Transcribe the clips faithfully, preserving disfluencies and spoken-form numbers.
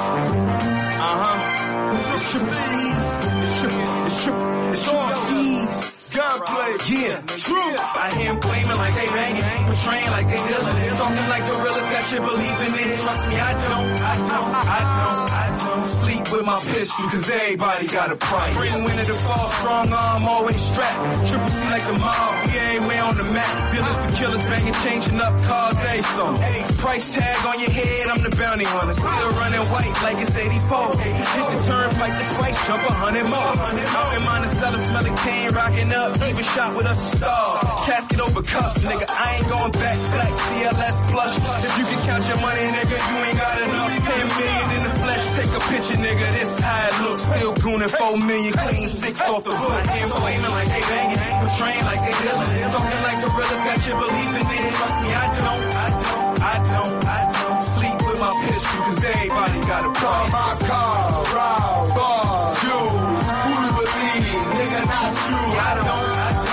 Uh-huh. It's triple C's. It's triple, it's triple, it's triple C's. Gunplay, yeah, true. I hear him claiming like they banging, portraying like they dealing it. Talking like gorillas, got you believing it. Trust me, I don't, I don't, I don't, I don't sleep with my pistol, cause everybody got a price. Spring, winter to fall, strong arm, always strapped. Triple C like the mob, we everywhere on the map. Dealers to killers, banging, changing up cars, every song. Price tag on your head, I'm the bounty hunter. Still running white like it's eighty-four. Hit the turnpike, the price jump a hundred more. Out in Monticello, smelling cane, rocking up. Even shot with a star. Casket over cuffs, nigga. I ain't going back. Black C L S plush. If you can count your money, nigga, you ain't got enough. Ten million in the flesh. Take a picture, nigga. This how it looks. Still gooning four million. Clean six off the hook. I hear flaming like they banging. Portraying like they dealing. Talking like gorillas got you believing it. Trust me, I don't. I don't. I don't. I don't sleep with my pistol, cause everybody got a price. My car, raw, bars, Jews. Who do you believe? Nigga, not you. I don't.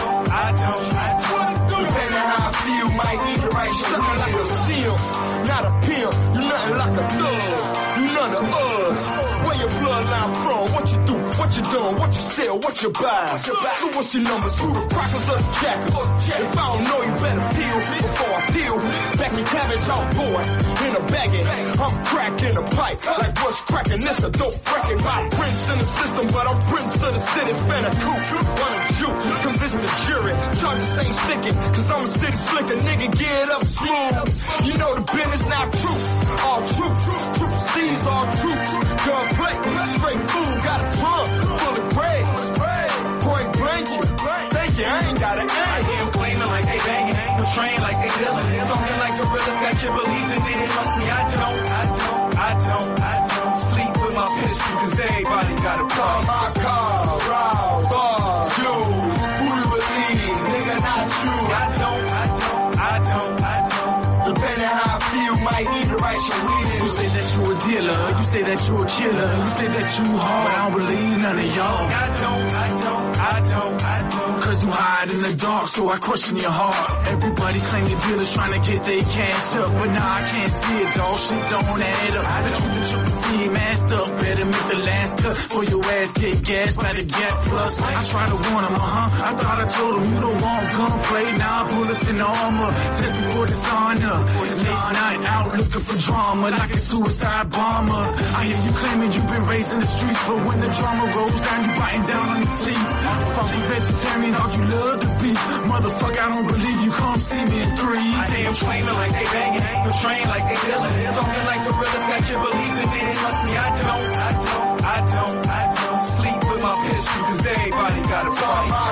Might need the right shit. Looking like a seal, not a pimp. You nothing like a thug. You none of us. Where your bloodline from? What you do? What you done? What you sell? What you buy? So what's your numbers? Who the crackers or the jackers? If I don't know, you better peel before I peel. Back in cabbage, out boy, in a baggie. I'm cracking a pipe. Like what's cracking? This a dope record. My prince in the system, but I'm prince of the city. Spin a coupe, wanna shoot, convince the jury. Charges ain't sticking, cause I'm a city slicker. Nigga, get up smooth. You know the business not true. All truth, triple C's, all troops. Gunplay, straight food, got a drum full of grades. Point blank, thank you, I ain't got an aim. I hear them claiming like they banging, portraying like they dealing. Talking like gorillas got you believing it. Trust me, I don't, I don't, I don't, I don't sleep with my pistol, cause everybody got a price. My car, raw, bars, Jews. Who do you believe? Nigga, not you. I don't, I don't, I don't, I don't. Depending how I feel, might need the right shit. You say that you a dealer, you say that you a killer, you say that you hard, I don't believe none of y'all. I don't, I don't, I don't, I don't. Cause you hide in the dark, so I question your heart. Everybody claiming dealers trying to get their cash up, but nah, I can't see it, dawg. Shit don't add up. The truth that you can see masked up, better make the last cut for your ass get gas by the gap plus. I try to warn him, uh-huh. I thought I told him you don't want gunplay, nah, bullets in armor. Take me for dishonor. Late night out looking for drama, like a suicide bomber. I hear you claiming you've been raised in the streets, but when the drama rolls down, you biting down on the teeth. Fucking vegetarian, dog, you love the beef. Motherfucker, I don't believe you, come see me in three. I hear them claiming like they banging, portraying like they dealing. Talking like gorillas got you believing it. Trust me, I don't, I don't, I don't, I don't sleep with my pistol, cause everybody got a price.